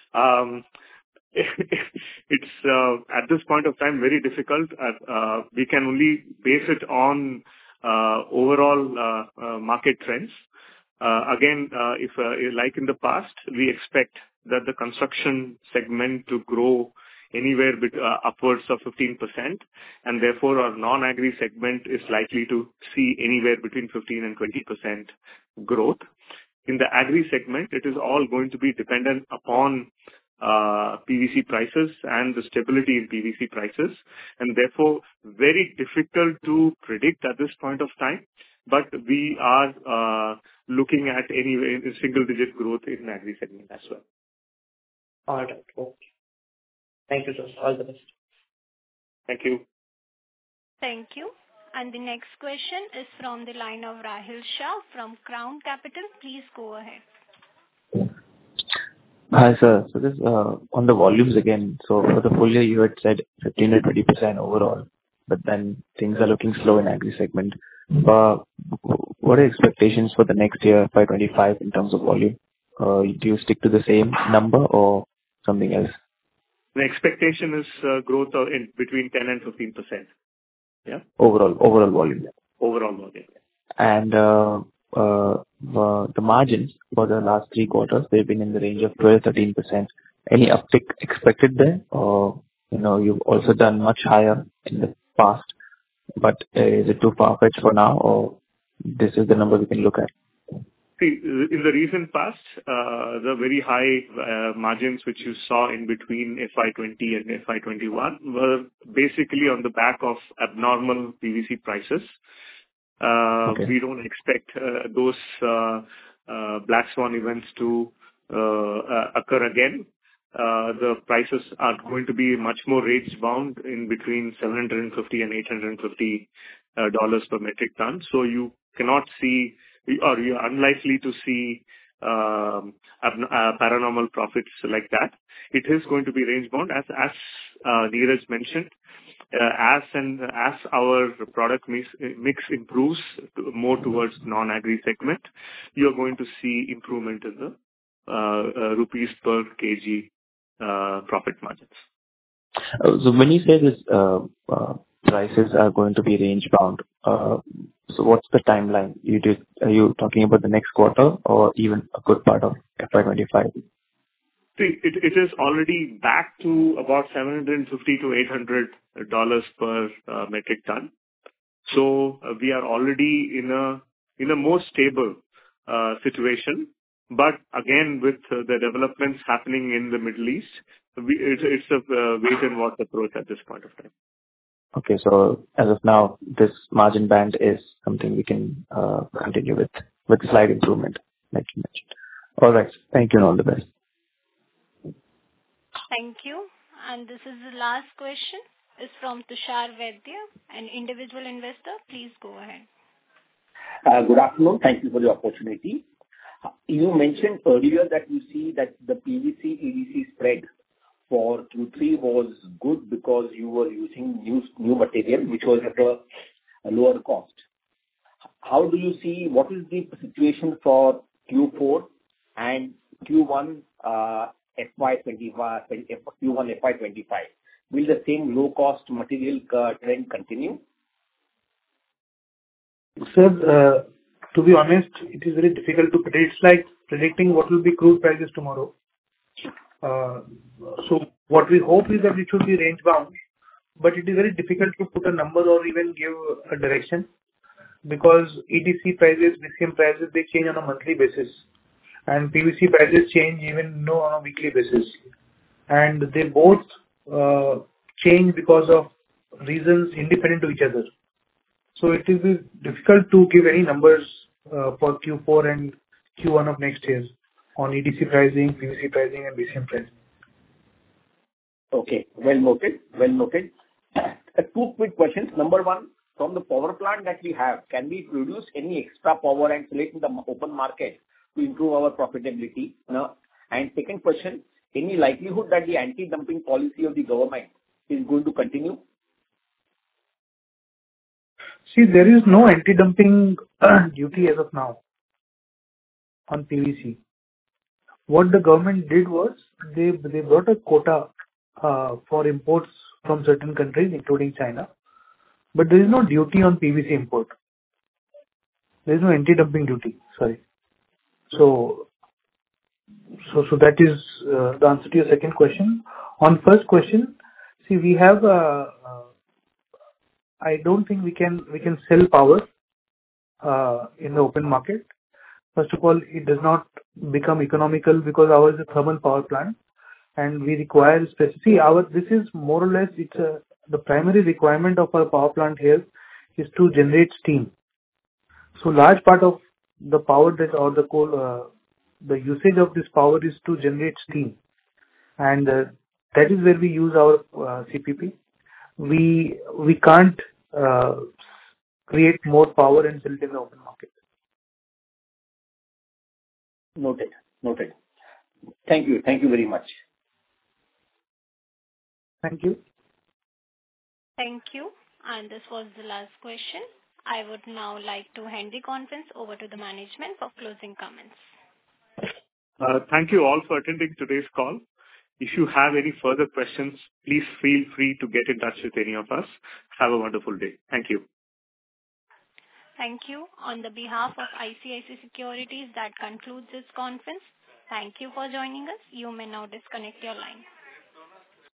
It's at this point of time very difficult. We can only base it on overall market trends. Again, if like in the past, we expect that the construction segment to grow anywhere upwards of 15%, and therefore our non-agri segment is likely to see anywhere between 15 and 20% growth. In the agri segment, it is all going to be dependent upon PVC prices and the stability in PVC prices, and therefore very difficult to predict at this point of time. But we are looking at anyway single-digit growth in agri segment as well. All right. Okay. Thank you, sir. All the best. Thank you. Thank you. And the next question is from the line of Rahil Shah from Crown Capital. Please go ahead. Hi, sir. So this on the volumes again. So for the full year, you had said 15 to 20% overall, but then things are looking slow in agri segment. What are expectations for the next year, FY25, in terms of volume? Do you stick to the same number or something else? The expectation is growth in between 10 and 15%. Yeah. Overall volume. Overall volume. And the margins for the last 3 quarters, they've been in the range of 12-13%. Any uptick expected there? Or, you've also done much higher in the past, but is it too far-fetched for now, or this is the number we can look at? See, in the recent past, the very high margins which you saw in between FY20 and FY21 were basically on the back of abnormal PVC prices. Okay. We don't expect those black swan events to occur again. The prices are going to be much more range bound in between $750 and $850 per metric ton. So you cannot see, or you're unlikely to see paranormal profits like that. It is going to be range bound, as Neeraj mentioned. As our product mix improves more towards non-agri segment, you're going to see improvement in the rupees per kg profit margins. So when you say this prices are going to be range bound, so what's the timeline? Are you talking about the next quarter or even a good part of FY25? See, it is already back to about $750 to $800 per metric ton. So we are already in a more stable situation. But again, with the developments happening in the Middle East, it's a wait and watch approach at this point of time. Okay, so as of now, this margin band is something we can continue with slight improvement, like you mentioned. All right, thank you and all the best. Thank you. And this is the last question. It's from Tushar Vaidya, an individual investor. Please go ahead. Good afternoon. Thank you for the opportunity. You mentioned earlier that you see that the PVC EDC spread for Q3 was good because you were using new material which was at a lower cost. How do you see, what is the situation for Q4 and Q1 FY25? Will the same low cost material trend continue? Sir, to be honest, it is very difficult to predict. It's like predicting what will be crude prices tomorrow. So what we hope is that it should be range bound, but it is very difficult to put a number or even give a direction because EDC prices, VCM prices, they change on a monthly basis, and PVC prices change even on a weekly basis, and they both change because of reasons independent to each other. So it will be difficult to give any numbers for Q4 and Q1 of next year on EDC pricing, PVC pricing, and VCM pricing. Okay, well noted. Well noted. Two quick questions. Number one, from the power plant that we have, can we produce any extra power and sell it in the open market to improve our profitability? No. And second question, any likelihood that the anti-dumping policy of the government is going to continue? See, there is no anti-dumping duty as of now on PVC. What the government did was they brought a quota for imports from certain countries, including China, but there is no duty on PVC import. There is no anti-dumping duty. Sorry. So that is the answer to your second question. On first question, see, we have I don't think we can sell power in the open market. First of all, it does not become economical because ours is a thermal power plant, and we require specifically this is more or less the primary requirement of our power plant here is to generate steam. So large part of the power the usage of this power is to generate steam, and that is where we use our CPP. We can't create more power and sell it in the open market. Noted. Noted. Thank you. Thank you very much. Thank you. Thank you. And this was the last question. I would now like to hand the conference over to the management for closing comments. Thank you all for attending today's call. If you have any further questions, please feel free to get in touch with any of us. Have a wonderful day. Thank you. Thank you. On the behalf of ICICI Securities, that concludes this conference. Thank you for joining us. You may now disconnect your line.